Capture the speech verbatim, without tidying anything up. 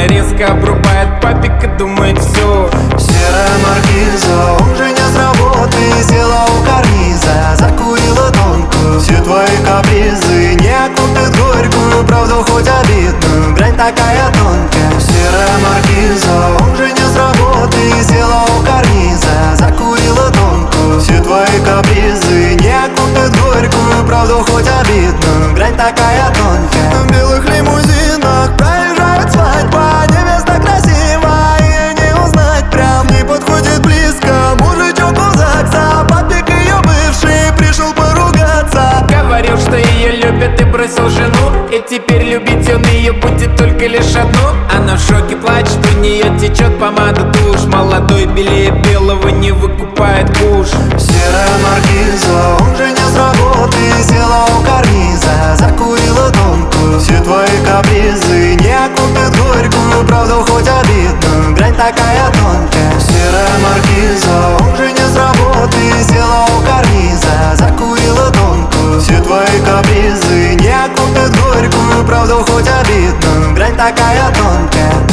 резко обрубает папик и думает все. Серая маркиза, он же не с работы, села у карниза, закурила тонкую. Все твои капризы не окупят горькую правду, хоть обидную, грань такая тонкая. Серая маркиза, он же не с работы, села у карниза, закурила тонкую. Все твои капризы не окупят горькую правду, хоть обидную, грань такая тонкая. В белых лимузинах проезжает свадьба, невеста красивая, и не узнать прям, не подходит близко мужичок у ЗАГСа, папик ее бывший пришел поругаться. Говорил, что ее любит и бросил жену, и теперь любить он ее будет только лишь одну. Она в шоке плачет, у нее течет помада душ. Молодой белее белого не выкупает куш. Серая маркиза, он же не с работы, села у карниза, закурила тонкую. Все твои капризы не окупят горькую правду, хоть обидную, грань такая тонкая. Серая маркиза, он же не с работы, села у карниза, закурила тонкую. Все твои капризы не окупят горькую правду, хоть обидную, грань такая тонкая.